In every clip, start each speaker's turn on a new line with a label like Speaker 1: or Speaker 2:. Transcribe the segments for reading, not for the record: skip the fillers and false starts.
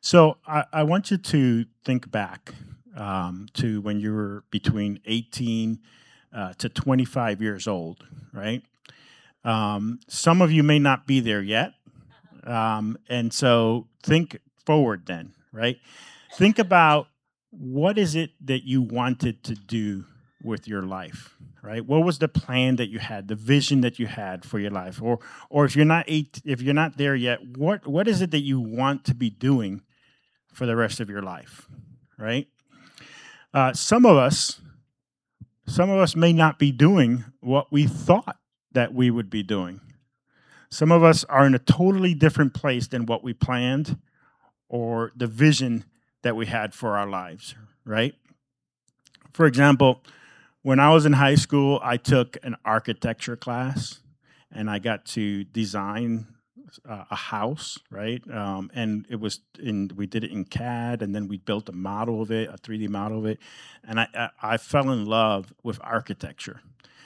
Speaker 1: So I want you to think back to when you were between 18 to 25 years old, right? Some of you may not be there yet. And so think forward then, right? Think about what is it that you wanted to do with your life, right? What was the plan that you had, the vision that you had for your life? Or if you're not there yet, what is it that you want to be doing for the rest of your life, right? Uh, some of us, some of us may not be doing what we thought that we would be doing. Some of us are in a totally different place than what we planned or the vision that we had for our lives, right? For example, when I was in high school, I took an architecture class and I got to design a house, right? And we did it in CAD, and then we built a model of it, a 3D model of it, and I fell in love with architecture.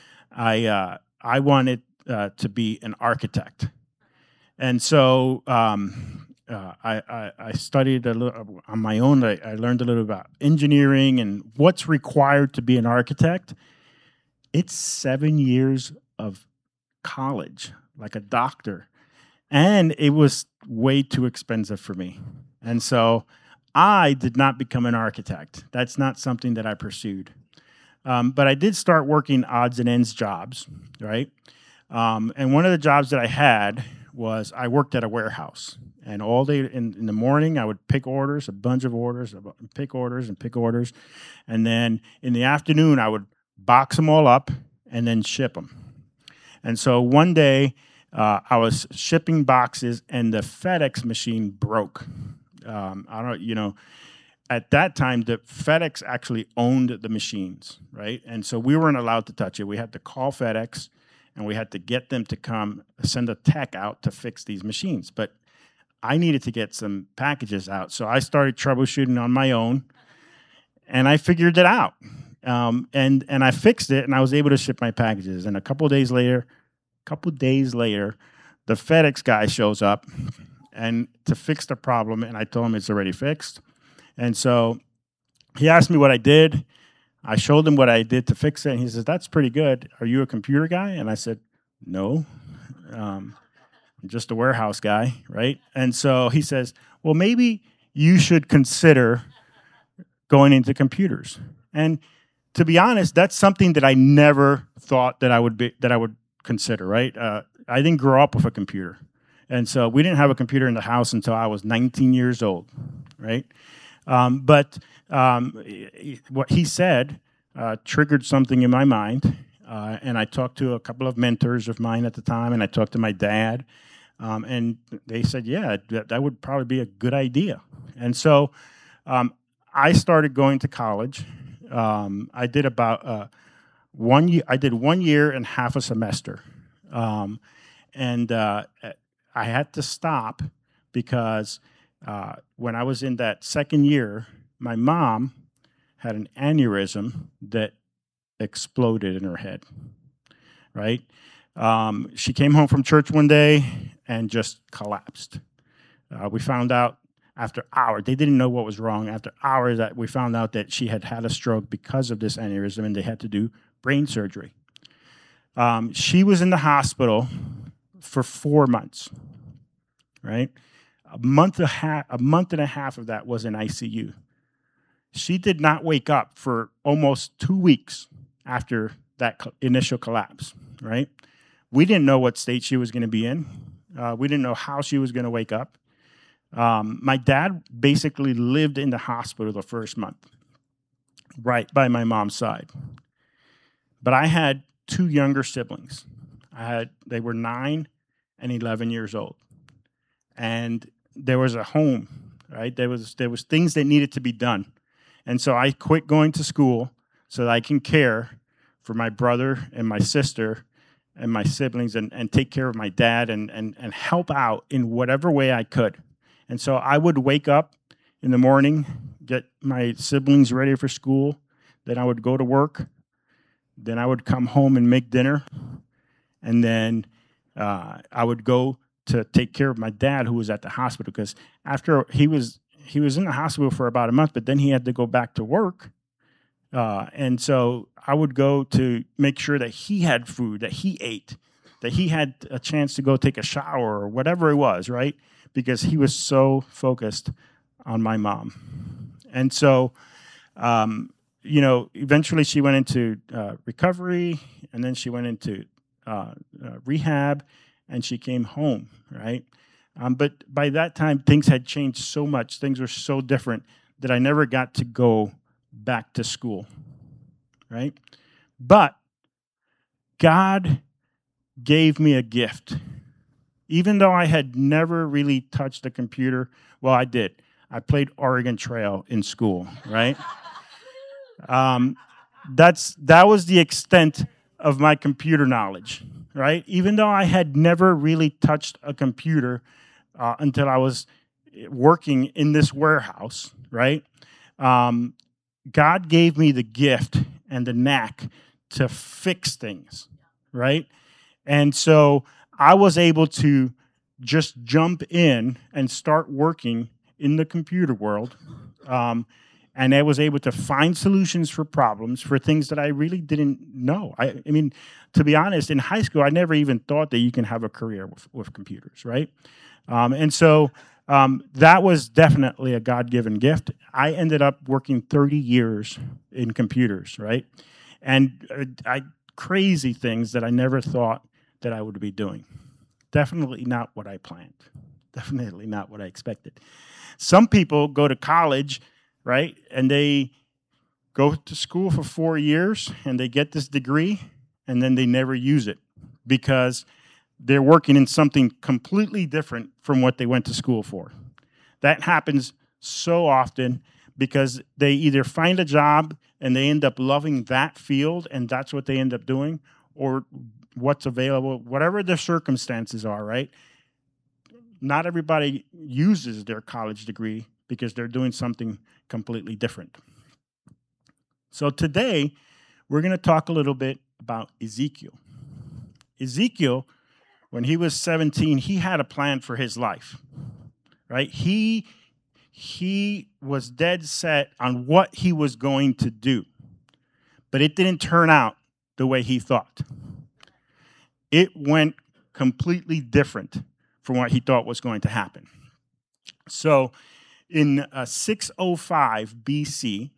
Speaker 1: I wanted to be an architect, and so I studied a little on my own. I learned a little about engineering and what's required to be an architect. It's 7 years of college, like a doctor, and it was way too expensive for me. And so I did not become an architect. That's not something that I pursued. But I did start working odds and ends jobs, right? And one of the jobs that I had was I worked at a warehouse. And all day in the morning, I would pick orders, a bunch of orders, pick orders and pick orders. And then in the afternoon, I would box them all up and then ship them. And so one day, I was shipping boxes and the FedEx machine broke. I don't, you know, at that time, the FedEx actually owned the machines, right? And so we weren't allowed to touch it. We had to call FedEx and we had to get them to come send a tech out to fix these machines. But I needed to get some packages out. So I started troubleshooting on my own and I figured it out. And I fixed it and I was able to ship my packages. And a couple days later, the FedEx guy shows up and to fix the problem, and I told him it's already fixed. And so he asked me what I did. I showed him what I did to fix it, and he says, "That's pretty good. Are you a computer guy?" And I said, "No, I'm just a warehouse guy, right?" And so he says, "Well, maybe you should consider going into computers." And to be honest, that's something that I never thought that I would consider, right? I didn't grow up with a computer. And so we didn't have a computer in the house until I was 19 years old, right? But what he said triggered something in my mind. And I talked to a couple of mentors of mine at the time, and I talked to my dad. And they said, yeah, that would probably be a good idea. And so I started going to college. I did about 1 year. I did 1 year and half a semester, and I had to stop because when I was in that second year, my mom had an aneurysm that exploded in her head. Right? She came home from church one day and just collapsed. We found out after hours, they didn't know what was wrong. After hours, that we found out that she had had a stroke because of this aneurysm, and they had to do brain surgery. She was in the hospital for 4 months, right? A month and a half of that was in ICU. She did not wake up for almost 2 weeks after that initial collapse, right? We didn't know what state she was going to be in. We didn't know how she was going to wake up. My dad basically lived in the hospital the first month, right by my mom's side. But I had 2 younger siblings. They were 9 and 11 years old. And there was a home, right? There was things that needed to be done. And so I quit going to school so that I can care for my brother and my sister and my siblings and take care of my dad and help out in whatever way I could. And so I would wake up in the morning, get my siblings ready for school, then I would go to work, then I would come home and make dinner, and then I would go to take care of my dad who was at the hospital because after he was he was in the hospital for about a month, but then he had to go back to work. And so I would go to make sure that he had food, that he ate, that he had a chance to go take a shower or whatever it was, right? Because he was so focused on my mom. And so, eventually she went into recovery, and then she went into rehab, and she came home, right? But by that time, things had changed so much. Things were so different that I never got to go back to school, right? But God gave me a gift. Even though I had never really touched a computer, well, I did. I played Oregon Trail in school, right? That was the extent of my computer knowledge, right? Even though I had never really touched a computer until I was working in this warehouse, right? God gave me the gift and the knack to fix things, right? And so I was able to just jump in and start working in the computer world. And I was able to find solutions for problems, for things that I really didn't know. I mean, to be honest, in high school, I never even thought that you can have a career with computers, right? And so that was definitely a God-given gift. I ended up working 30 years in computers, right? And crazy things that I never thought that I would be doing. Definitely not what I planned. Definitely not what I expected. Some people go to college, right? And they go to school for 4 years and they get this degree and then they never use it because they're working in something completely different from what they went to school for. That happens so often because they either find a job and they end up loving that field and that's what they end up doing, or what's available, whatever their circumstances are, right? Not everybody uses their college degree because they're doing something completely different. So today, we're going to talk a little bit about Ezekiel. Ezekiel, when he was 17, he had a plan for his life, right? He was dead set on what he was going to do, but it didn't turn out the way he thought. It went completely different from what he thought was going to happen. So in 605 BC,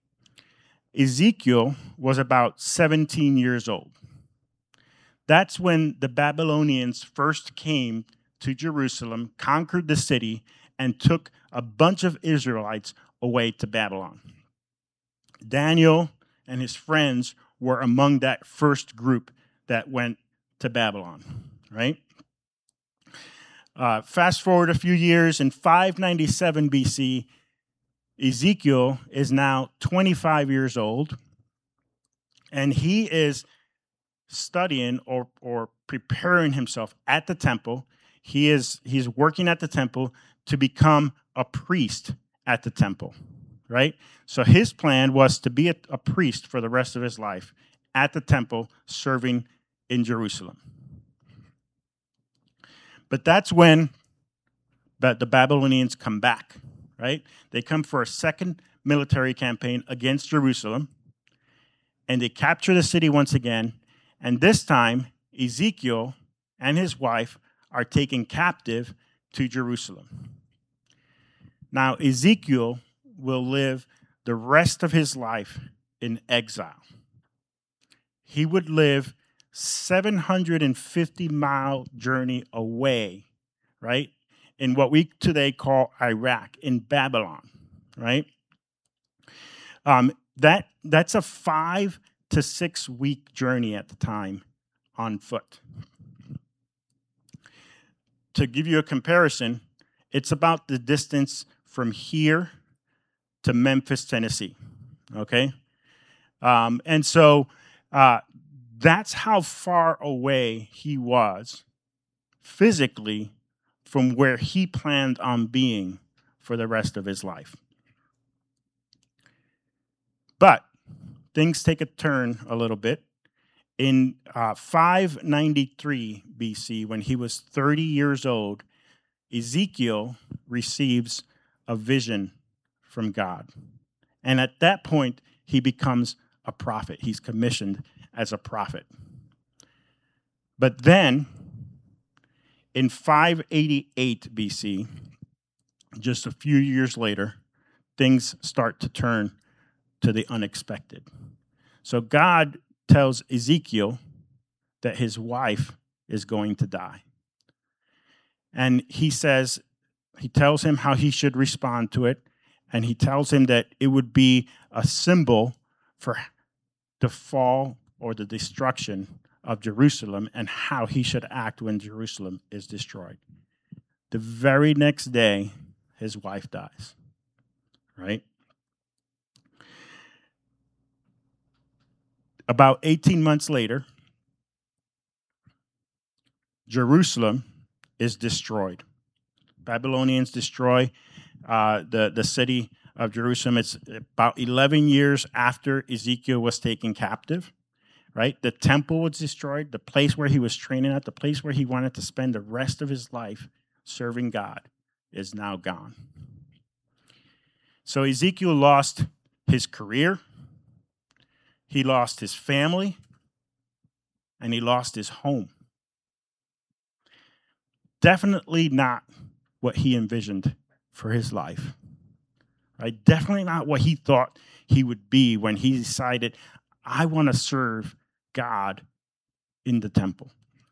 Speaker 1: Ezekiel was about 17 years old. That's when the Babylonians first came to Jerusalem, conquered the city, and took a bunch of Israelites away to Babylon. Daniel and his friends were among that first group that went to Babylon, right? Fast forward a few years, in 597 BC, Ezekiel is now 25 years old, and he is studying or preparing himself at the temple. He's working at the temple to become a priest at the temple, right? So his plan was to be a priest for the rest of his life at the temple, serving in Jerusalem. But that's when the Babylonians come back, right? They come for a second military campaign against Jerusalem, and they capture the city once again. And this time, Ezekiel and his wife are taken captive to Jerusalem. Now, Ezekiel will live the rest of his life in exile. He would live 750-mile journey away, right, in what we today call Iraq, in Babylon, right? That's a 5 to 6 week journey at the time on foot. To give you a comparison, it's about the distance from here to Memphis, Tennessee, okay? And so that's how far away he was physically from where he planned on being for the rest of his life. But things take a turn a little bit. In 593 BC, when he was 30 years old, Ezekiel receives a vision from God. And at that point, he becomes a prophet. He's commissioned as a prophet. But then, in 588 BC, just a few years later, things start to turn to the unexpected. So God tells Ezekiel that his wife is going to die. And he tells him how he should respond to it. And he tells him that it would be a symbol for the fall or the destruction of Jerusalem and how he should act when Jerusalem is destroyed. The very next day, his wife dies, right? About 18 months later, Jerusalem is destroyed. Babylonians destroy the city of Jerusalem. It's about 11 years after Ezekiel was taken captive, right? The temple was destroyed. The place where he was training at, the place where he wanted to spend the rest of his life serving God is now gone. So Ezekiel lost his career, he lost his family, and he lost his home. Definitely not what he envisioned for his life. Right? Definitely not what he thought he would be when he decided, I want to serve God in the temple.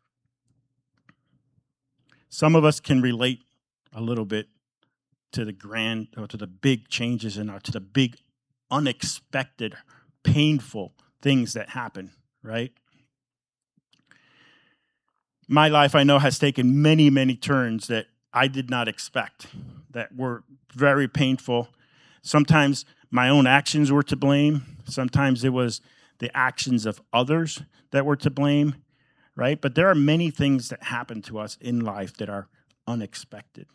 Speaker 1: Some of us can relate a little bit to the big changes to the big, unexpected, painful things that happen, right? My life, I know, has taken many, many turns that I did not expect, that were very painful. Sometimes my own actions were to blame. Sometimes it was the actions of others that were to blame, right? But there are many things that happen to us in life that are unexpected.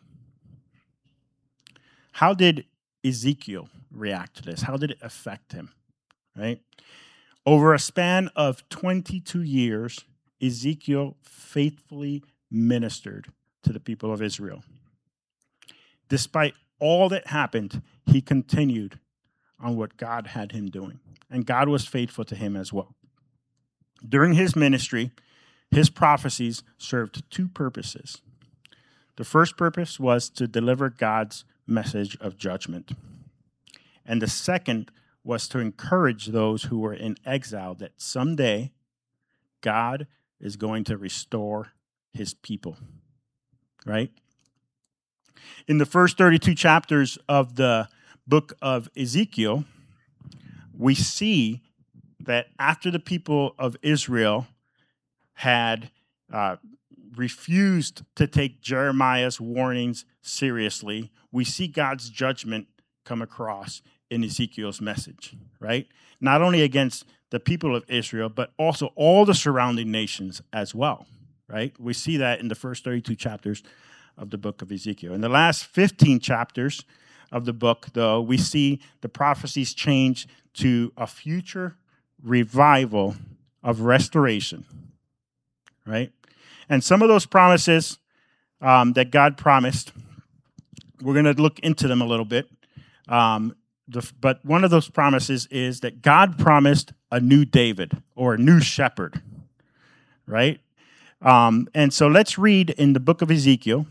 Speaker 1: How did Ezekiel react to this? How did it affect him, right? Over a span of 22 years, Ezekiel faithfully ministered to the people of Israel. Despite all that happened, he continued on what God had him doing, and God was faithful to him as well. During his ministry, his prophecies served two purposes. The first purpose was to deliver God's message of judgment, and the second was to encourage those who were in exile that someday God is going to restore his people, right? In the first 32 chapters of the book of Ezekiel, we see that after the people of Israel had refused to take Jeremiah's warnings seriously, we see God's judgment come across in Ezekiel's message, right? Not only against the people of Israel, but also all the surrounding nations as well, right? We see that in the first 32 chapters of the book of Ezekiel. In the last 15 chapters of the book, though, we see the prophecies change to a future revival of restoration, right? And some of those promises that God promised, we're going to look into them a little bit. But one of those promises is that God promised a new David or a new shepherd, right? And so let's read in the book of Ezekiel,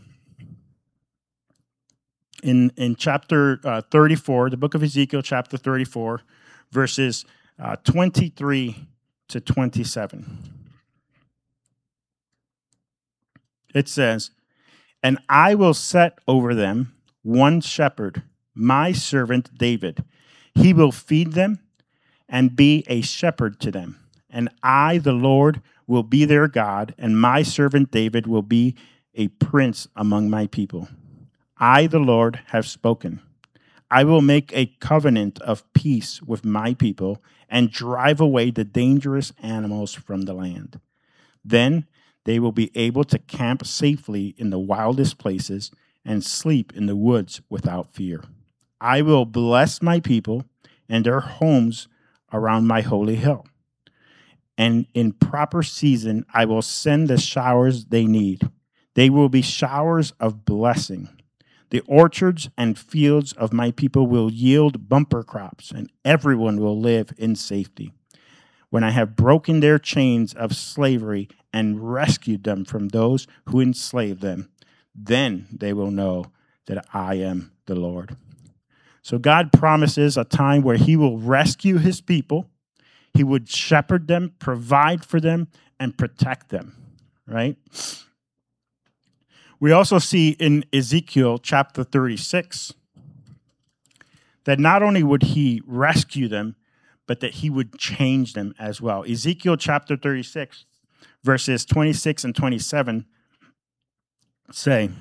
Speaker 1: in chapter 34, the book of Ezekiel, chapter 34, verses 23 to 27. It says, "And I will set over them one shepherd, my servant David. He will feed them and be a shepherd to them. And I, the Lord, will be their God, and my servant David will be a prince among my people. I, the Lord, have spoken. I will make a covenant of peace with my people and drive away the dangerous animals from the land. Then they will be able to camp safely in the wildest places and sleep in the woods without fear. I will bless my people and their homes around my holy hill. And in proper season, I will send the showers they need. They will be showers of blessing. The orchards and fields of my people will yield bumper crops, and everyone will live in safety. When I have broken their chains of slavery and rescued them from those who enslaved them, then they will know that I am the Lord. So God promises a time where he will rescue his people. He would shepherd them, provide for them, and protect them, right? We also see in Ezekiel chapter 36 that not only would he rescue them, but that he would change them as well. Ezekiel chapter 36, verses 26 and 27 say,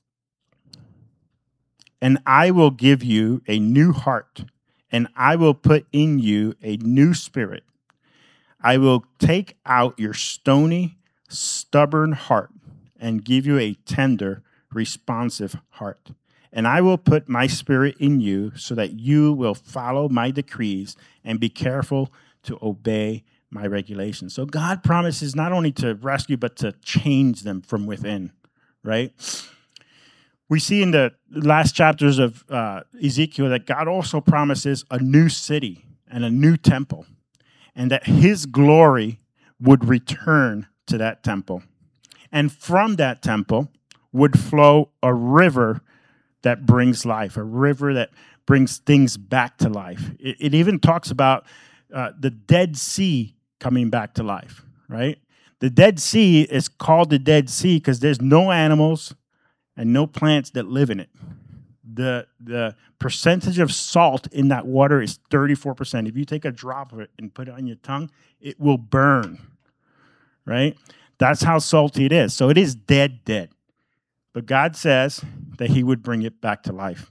Speaker 1: "And I will give you a new heart, and I will put in you a new spirit. I will take out your stony, stubborn heart and give you a tender, responsive heart. And I will put my spirit in you so that you will follow my decrees and be careful to obey my regulations." So God promises not only to rescue, but to change them from within, right? We see in the last chapters of Ezekiel that God also promises a new city and a new temple, and that his glory would return to that temple. And from that temple would flow a river that brings life, a river that brings things back to life. It even talks about the Dead Sea coming back to life, right? The Dead Sea is called the Dead Sea because there's no animals and no plants that live in it. The percentage of salt in that water is 34%. If you take a drop of it and put it on your tongue, it will burn, right? That's how salty it is. So it is dead. But God says that he would bring it back to life.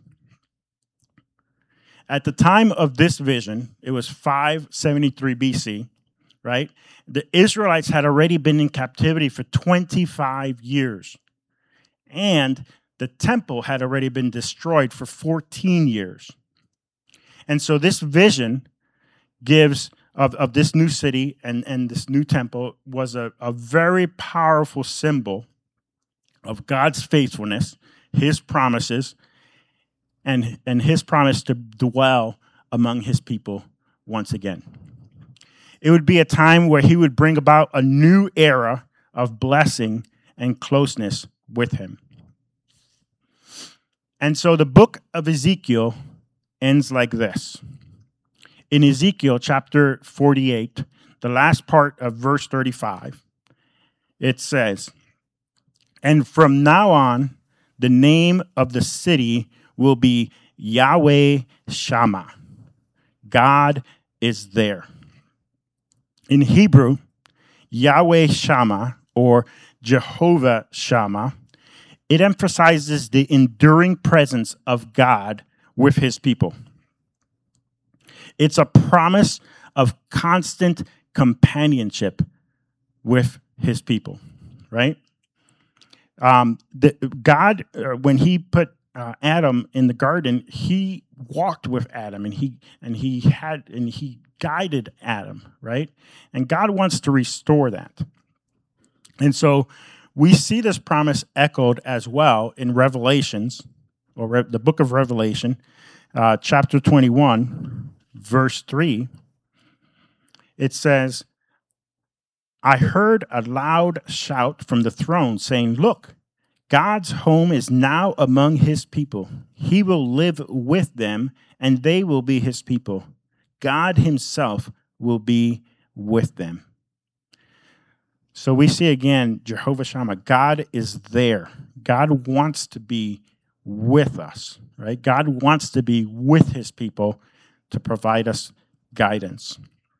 Speaker 1: At the time of this vision, it was 573 BC, right? The Israelites had already been in captivity for 25 years. And the temple had already been destroyed for 14 years. And so this vision gives of this new city and this new temple was a very powerful symbol of God's faithfulness, his promises, and his promise to dwell among his people once again. It would be a time where he would bring about a new era of blessing and closeness with him. And so the book of Ezekiel ends like this. In Ezekiel chapter 48, the last part of verse 35, it says, "And from now on, the name of the city will be Yahweh Shammah. God is there." In Hebrew, Yahweh Shammah, or Jehovah Shammah, it emphasizes the enduring presence of God with his people. It's a promise of constant companionship with his people, right? God, when he put Adam in the garden, he walked with Adam, and he guided Adam, right? And God wants to restore that. And so we see this promise echoed as well in Revelations, or the book of Revelation, chapter 21, verse 3. It says, "I heard a loud shout from the throne saying, 'Look, God's home is now among his people. He will live with them, and they will be his people. God himself will be with them.'" So we see again, Jehovah Shammah, God is there. God wants to be with us, right? God wants to be with his people to provide us guidance.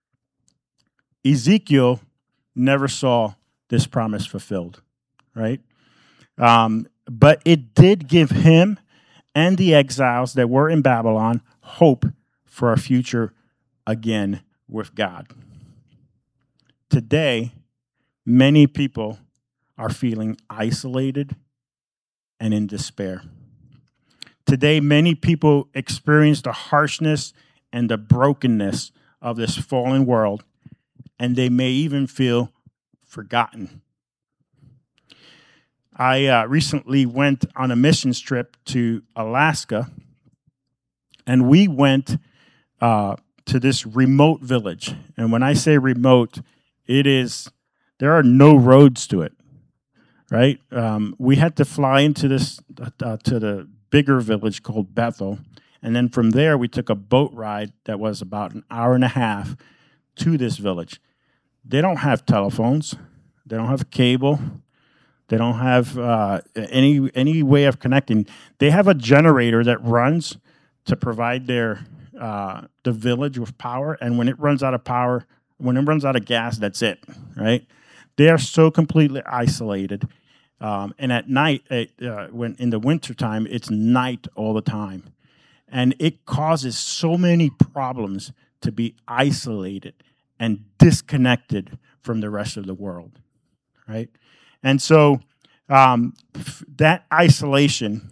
Speaker 1: Ezekiel never saw this promise fulfilled, right? But it did give him and the exiles that were in Babylon hope for a future again with God. Today, many people are feeling isolated and in despair. Today, many people experience the harshness and the brokenness of this fallen world, and they may even feel forgotten. I recently went on a missions trip to Alaska, and we went to this remote village. And when I say remote, there are no roads to it, right? We had to fly into this to the bigger village called Bethel, and then from there we took a boat ride that was about an hour and a half to this village. They don't have telephones, they don't have cable, they don't have any way of connecting. They have a generator that runs to provide the village with power, and when it runs out of gas, that's it, right? They are so completely isolated. And at night, when in the wintertime, it's night all the time. And it causes so many problems to be isolated and disconnected from the rest of the world, right? And so that isolation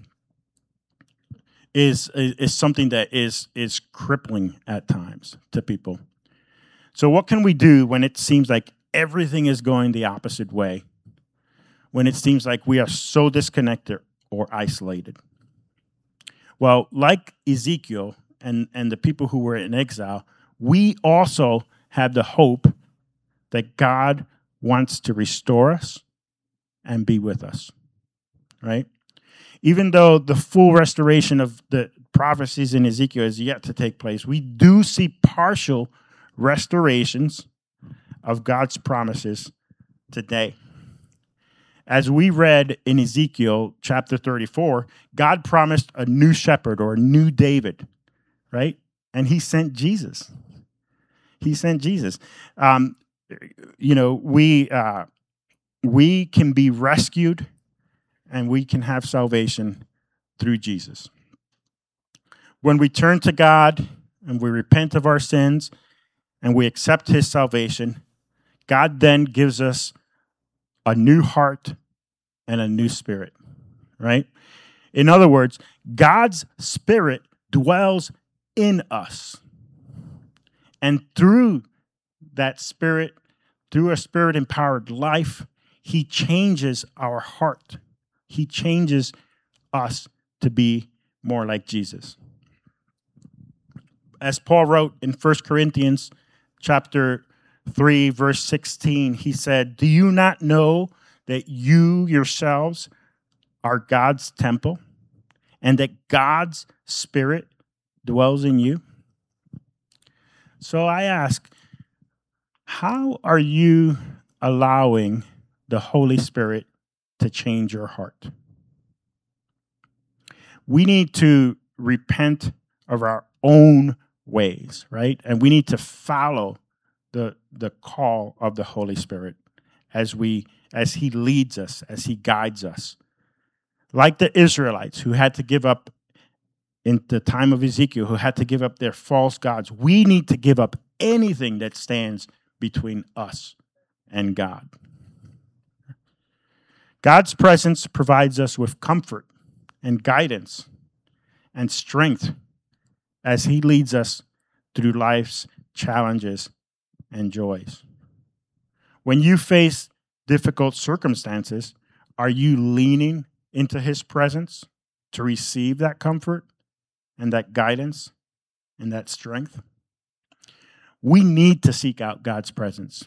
Speaker 1: is something that is crippling at times to people. So what can we do when it seems like everything is going the opposite way? When it seems like we are so disconnected or isolated? Well, like Ezekiel and the people who were in exile, we also have the hope that God wants to restore us and be with us, right? Even though the full restoration of the prophecies in Ezekiel is yet to take place, we do see partial restorations of God's promises today. As we read in Ezekiel chapter 34, God promised a new shepherd or a new David, right? And he sent Jesus. He sent Jesus. We can be rescued and we can have salvation through Jesus. When we turn to God and we repent of our sins and we accept his salvation, God then gives us a new heart and a new spirit, right? In other words, God's spirit dwells in us. And through that spirit, through a spirit-empowered life, he changes our heart. He changes us to be more like Jesus. As Paul wrote in 1 Corinthians chapter 3, verse 16, he said, "Do you not know that you yourselves are God's temple and that God's Spirit dwells in you?" So I ask, how are you allowing the Holy Spirit to change your heart? We need to repent of our own ways, right? And we need to follow the call of the Holy Spirit as he leads us, as he guides us. Like the Israelites who had to give up in the time of Ezekiel, who had to give up their false gods, we need to give up anything that stands between us and God. God's presence provides us with comfort and guidance and strength as he leads us through life's challenges and joys. When you face difficult circumstances, are you leaning into his presence to receive that comfort and that guidance and that strength? We need to seek out God's presence.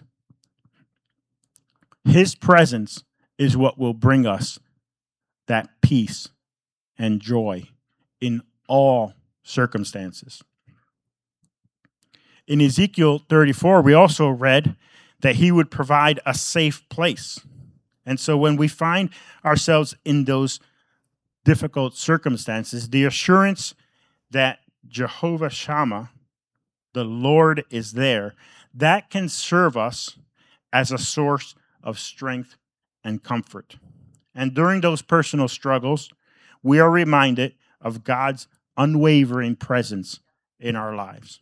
Speaker 1: His presence is what will bring us that peace and joy in all circumstances. In Ezekiel 34, we also read that he would provide a safe place. And so when we find ourselves in those difficult circumstances, the assurance that Jehovah Shammah, the Lord, is there, that can serve us as a source of strength and comfort. And during those personal struggles, we are reminded of God's unwavering presence in our lives.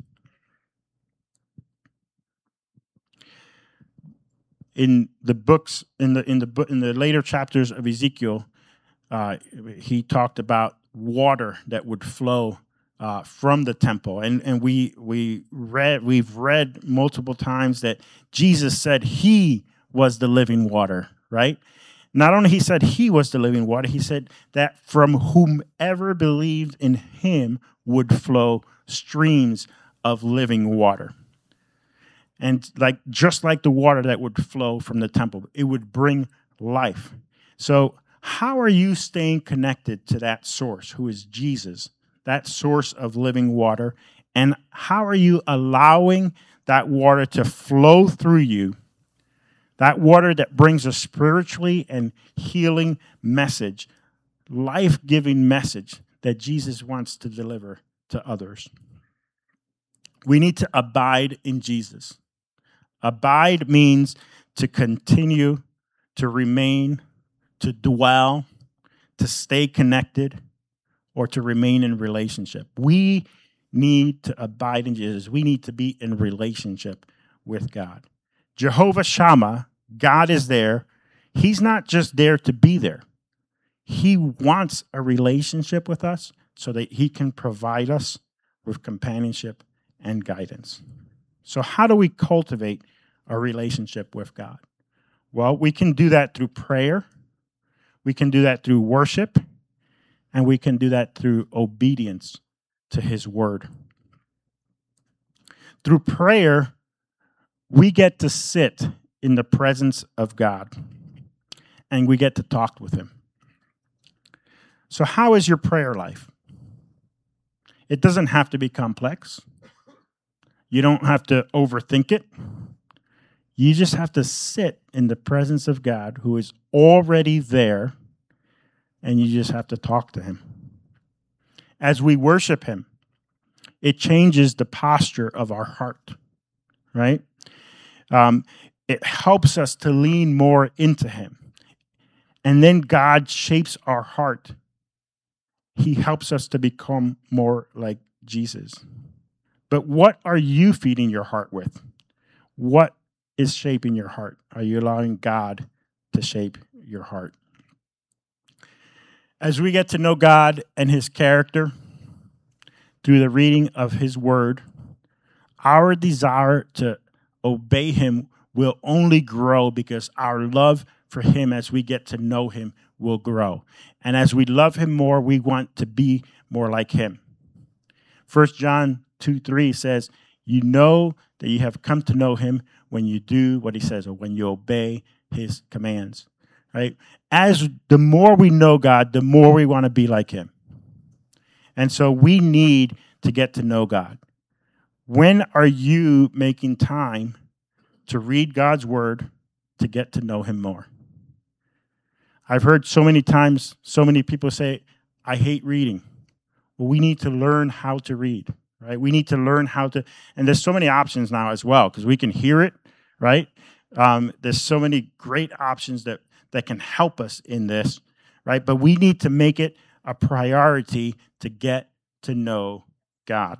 Speaker 1: In the books, in the later chapters of Ezekiel, he talked about water that would flow from the temple, and we've read multiple times that Jesus said he was the living water, right? Not only he said he was the living water, he said that from whomever believed in him would flow streams of living water. And just like the water that would flow from the temple, it would bring life. So how are you staying connected to that source, who is Jesus, that source of living water? And how are you allowing that water to flow through you, that water that brings a spiritually and healing message, life-giving message that Jesus wants to deliver to others? We need to abide in Jesus. Abide means to continue, to remain, to dwell, to stay connected, or to remain in relationship. We need to abide in Jesus. We need to be in relationship with God. Jehovah Shammah, God is there. He's not just there to be there. He wants a relationship with us so that he can provide us with companionship and guidance. So how do we cultivate a relationship with God? Well, we can do that through prayer. We can do that through worship. And we can do that through obedience to his word. Through prayer, we get to sit in the presence of God. And we get to talk with him. So how is your prayer life? It doesn't have to be complex. You don't have to overthink it. You just have to sit in the presence of God, who is already there, and you just have to talk to him. As we worship him, it changes the posture of our heart, right? It helps us to lean more into him. And then God shapes our heart. He helps us to become more like Jesus. But what are you feeding your heart with? What is shaping your heart? Are you allowing God to shape your heart? As we get to know God and his character through the reading of his word, our desire to obey him will only grow because our love for him as we get to know him will grow. And as we love him more, we want to be more like him. 1 John 2:3 says, you know that you have come to know him when you do what he says, or when you obey his commands, right? As the more we know God, the more we want to be like him. And so we need to get to know God. When are you making time to read God's word to get to know him more? I've heard so many times, so many people say, I hate reading. Well, we need to learn how to read, right? We need to learn how to, and there's so many options now as well, because we can hear it, right? There's so many great options that can help us in this, right? But we need to make it a priority to get to know God.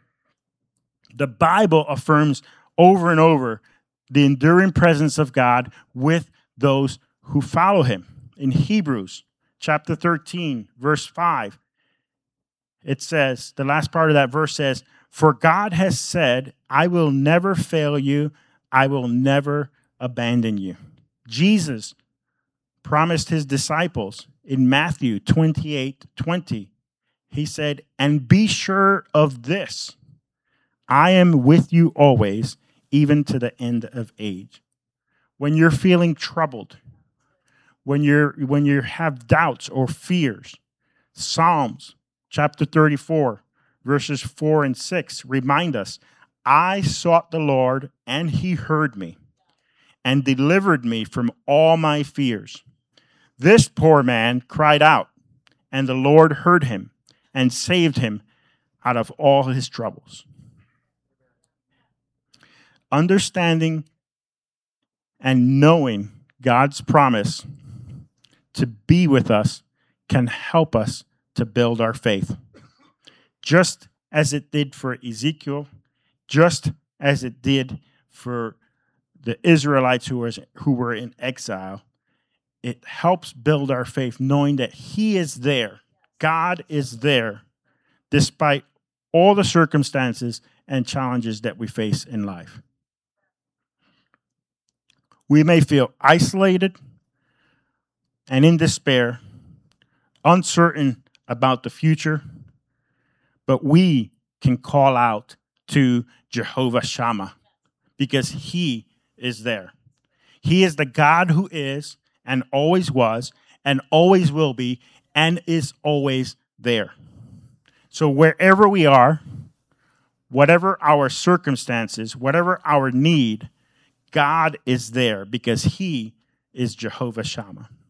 Speaker 1: The Bible affirms over and over the enduring presence of God with those who follow him. In Hebrews chapter 13, verse 5, it says, the last part of that verse says, for God has said, I will never fail you, I will never abandon you. Jesus promised his disciples in Matthew 28:20, he said, and be sure of this, I am with you always, even to the end of age. When you're feeling troubled, when you have doubts or fears, Psalms chapter 34, verses 4 and 6 remind us, I sought the Lord, and he heard me and delivered me from all my fears. This poor man cried out, and the Lord heard him and saved him out of all his troubles. Understanding and knowing God's promise to be with us can help us to build our faith. Just as it did for Ezekiel, just as it did for the Israelites who were in exile, it helps build our faith knowing that he is there. God is there despite all the circumstances and challenges that we face in life. We may feel isolated and in despair, uncertain about the future, but we can call out to Jehovah Shammah because he is there. He is the God who is and always was and always will be and is always there. So wherever we are, whatever our circumstances, whatever our need, God is there because he is Jehovah Shammah.